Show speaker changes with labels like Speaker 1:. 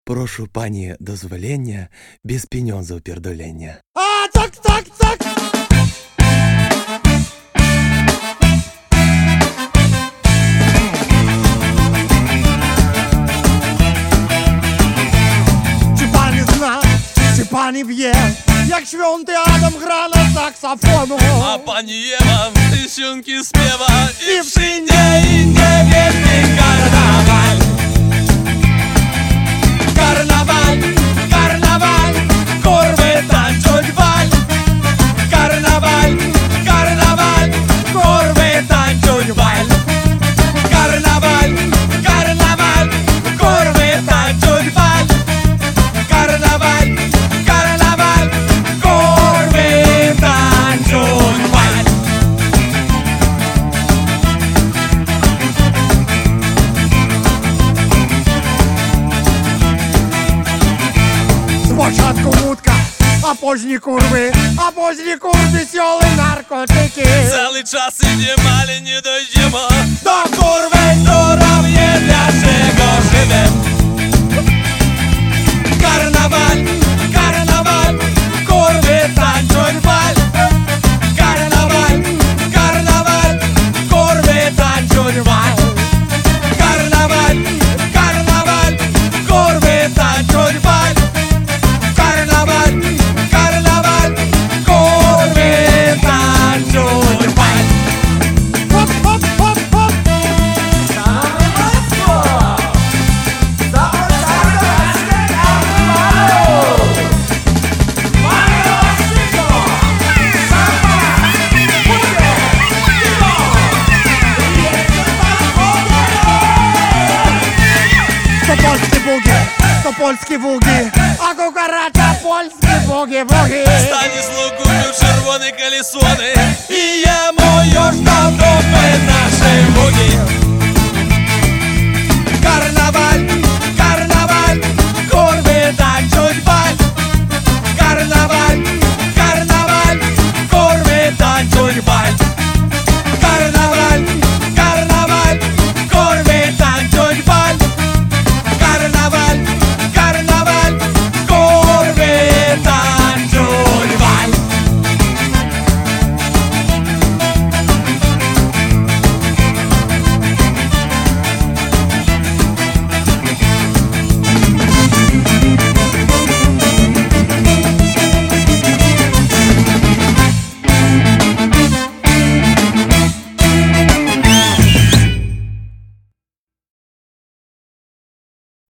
Speaker 1: Прошу пані дозволення без пеньонзов пердолення.
Speaker 2: А, так, так, так! Чи пані зна, чи пані в'є, як Święty Адам гра на саксофону?
Speaker 3: A pani Ewa tysiąki śpiewa i wszędzie indziej wielki karnawal. Karnawal, karnawal, kurwy tańczyć wal. Karnawal, karnawal, kurwy tańczyć wal. Karnawal, karnawal, kurwy tańczyć wal. Karnawal, karnawal, kurwy tańczyć wal.
Speaker 2: Спочатку вудка, а позні курви, веселі наркотики.
Speaker 3: Cały czas idziemy, ale nie dojdziemy do kurwy, która wie dlaczego żywe. Karnawal, karnawal, kurwy tańczą wal. Karnawal, karnawal, kurwy tańczą wal. Karnawal, karnawal, kurwy tańczą wal. Karnawal, karnawal, kurwy tańczą wal.
Speaker 2: Хоп, хоп, хоп, хоп! То польські буги, а кукарача польські буги-буги.
Speaker 3: Станіслав купив червоне колесони і йому już dał dupy naszej bugi. Karnawal,